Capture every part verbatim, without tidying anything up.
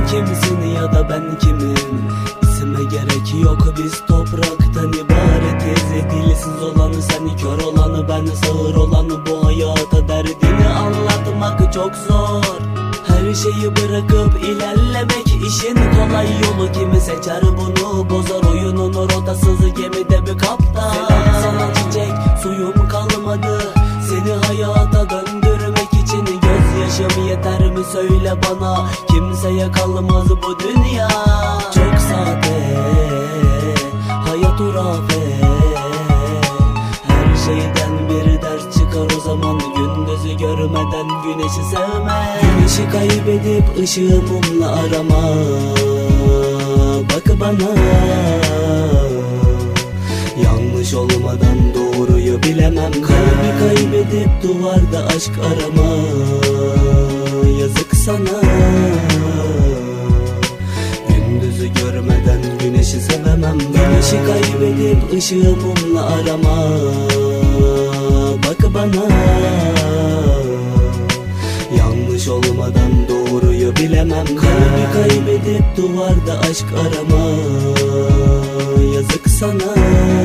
kimsin ya da ben kimim? İsime gerek yok, biz topraktan ibaretiz. Dilsiz olanı sen, kör olanı ben, sağır olanı bu hayata derdini anlatmak çok zor. Her şeyi bırakıp ilerlemek işin kolay yolu, kimi seçer bunu bozar oyunun rotasız gemide bir kaptan. Selam sana çiçek, suyum kalmadı seni hayata döndürmek için. Gözyaşım yeter mi söyle bana, kimseye kalmaz bu dünya. Çok sade, hayat hurafe, her şeyden bir ders çıkar o zaman. Gündüzü görmeden güneşi sevme, güneşi kaybedip ışığı mumla arama. Bak bana, yanlış olmadan doğruyu bilemem. Kalbi kaybedip duvarda aşk arama. Yazık sana, gündüzü görmeden güneşi sevemem. Güneşi kaybedip ışığı mumla arama. Bak bana, yanlış olmadan doğruyu bilemem. Kalbi kaybedip duvarda aşk arama. Yazık sana,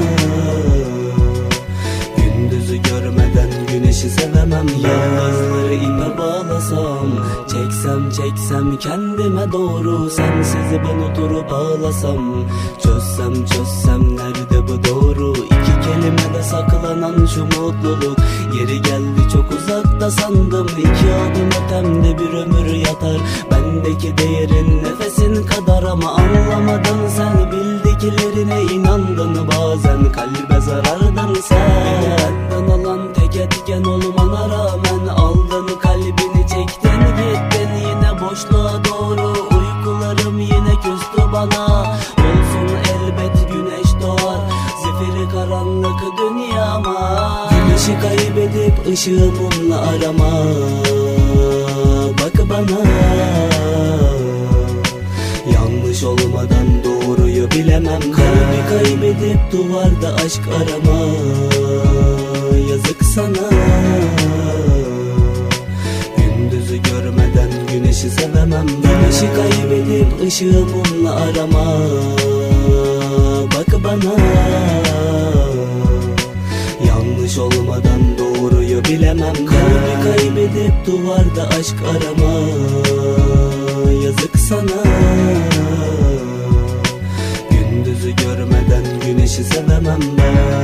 gündüzü görmeden güneşi sevemem. Yıldızları ipe bağlasam, çeksem çeksem kendime doğru. Sensiz ben oturup ağlasam, çözsem çözsem nerede bu doğru? İki kelimede saklanan şu mutluluk, yeri geldi çok uzakta sandım. İki adım ötemde bir ömür yatar, bendeki değerin nefesin kadar. Ama anlamadın sen, bildiklerine inandın. Bazen kalbe zarardın sen, benden alan tek etken olmana rağmen. Aldın kalbini çektin gittin yine boşluğa doğru. Uykularım yine küstü bana, olsun elbet güneş doğar. Zifiri karanlık dünyama, güneşi kaybedip ışığı mumla arama. Bak bana, yanlış olmadan doğruyu bilemem. Kalbi kaybedip duvarda aşk arama. Yazık sana, gündüzü görmeden güneşi sevemem. Güneşi kaybedip ışığı mumla arama. Bak bana, yanlış olmadan doğruyu bilemem. Kalbi kaybedip duvarda aşk arama. Yazık sana, gündüzü görmeden güneşi sevemem ben.